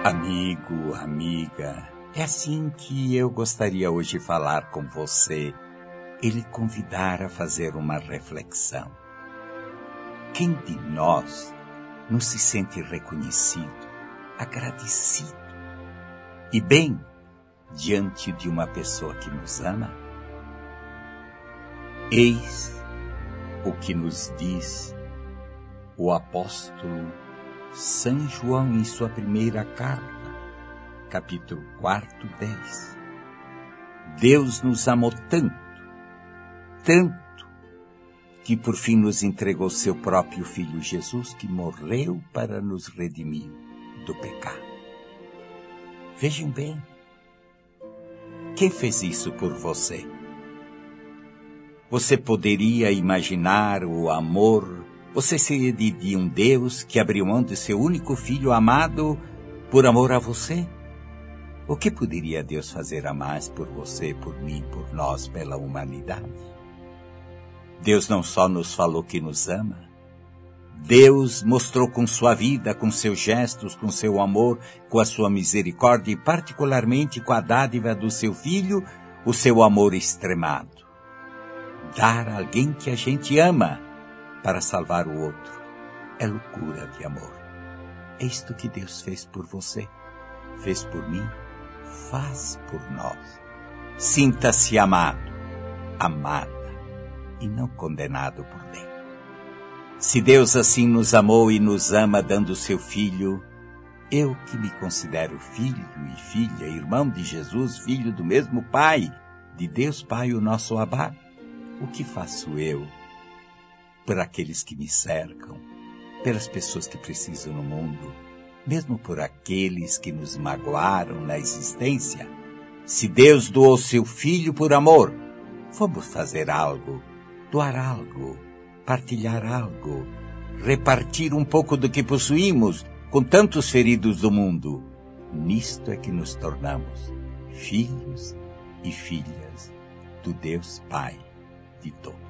Amigo, amiga, é assim que eu gostaria hoje de falar com você, ele convidar a fazer uma reflexão. Quem de nós não se sente reconhecido, agradecido e bem diante de uma pessoa que nos ama? Eis o que nos diz o apóstolo São João em sua primeira carta, capítulo 4, 10. Deus nos amou tanto, que por fim nos entregou seu próprio Filho Jesus, que morreu para nos redimir do pecado. Vejam bem, quem fez isso por você? Você poderia imaginar o amor. Você seria de um Deus que abriu mão de seu único filho amado por amor a você? O que poderia Deus fazer a mais por você, por mim, por nós, pela humanidade? Deus não só nos falou que nos ama, Deus mostrou com sua vida, com seus gestos, com seu amor, com a sua misericórdia e particularmente com a dádiva do seu Filho, o seu amor extremado. Dar a alguém que a gente ama para salvar o outro é loucura de amor. É isto que Deus fez por você, fez por mim, faz por nós. Sinta-se amado, amada e não condenado por Deus. Se Deus assim nos amou e nos ama dando seu Filho, eu que me considero filho e filha, irmão de Jesus, filho do mesmo Pai, de Deus Pai, o nosso Abá, o que faço eu por aqueles que me cercam, pelas pessoas que precisam no mundo, mesmo por aqueles que nos magoaram na existência? Se Deus doou seu Filho por amor, vamos fazer algo, doar algo, partilhar algo, repartir um pouco do que possuímos com tantos feridos do mundo. Nisto é que nos tornamos filhos e filhas do Deus Pai de todos.